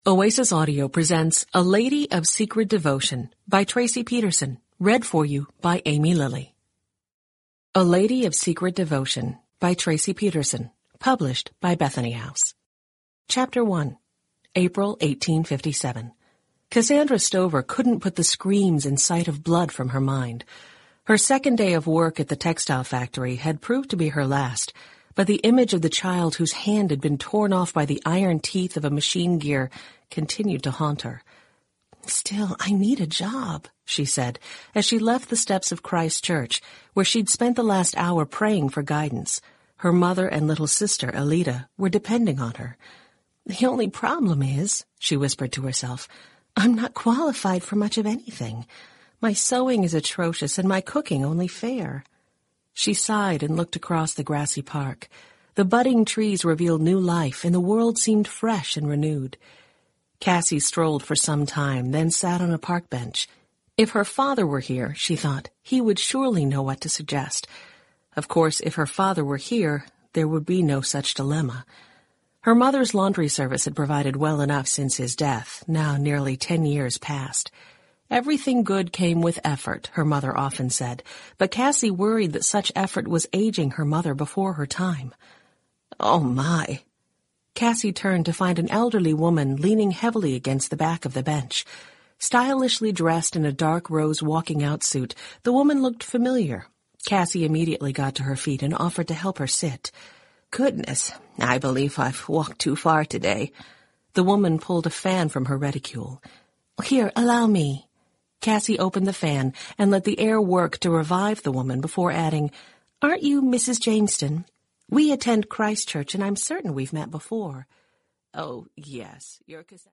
Oasis Audio presents A Lady of Secret Devotion by Tracy Peterson, read for you by Amy Lilly. A Lady of Secret Devotion by Tracy Peterson, published by Bethany House. Chapter 1, April 1857. Cassandra Stover couldn't put the screams and sight of blood from her mind. Her second day of work at the textile factory had proved to be her last, but the image of the child whose hand had been torn off by the iron teeth of a machine gear continued to haunt her. "Still, I need a job," she said, as she left the steps of Christ Church, where she'd spent the last hour praying for guidance. Her mother and little sister, Alida, were depending on her. "The only problem is," she whispered to herself, "I'm not qualified for much of anything. My sewing is atrocious and my cooking only fair." She sighed and looked across the grassy park. The budding trees revealed new life, and the world seemed fresh and renewed. Cassie strolled for some time, then sat on a park bench. If her father were here, she thought, he would surely know what to suggest. Of course, if her father were here, there would be no such dilemma. Her mother's laundry service had provided well enough since his death, now nearly 10 years past. Everything good came with effort, her mother often said, but Cassie worried that such effort was aging her mother before her time. Oh, my! Cassie turned to find an elderly woman leaning heavily against the back of the bench. Stylishly dressed in a dark rose walking-out suit, the woman looked familiar. Cassie immediately got to her feet and offered to help her sit. "Goodness, I believe I've walked too far today." The woman pulled a fan from her reticule. "Here, allow me." Cassie opened the fan and let the air work to revive the woman before adding, "Aren't you Mrs. Jameston? We attend Christ Church, and I'm certain we've met before." "Oh, yes, you're Cassandra."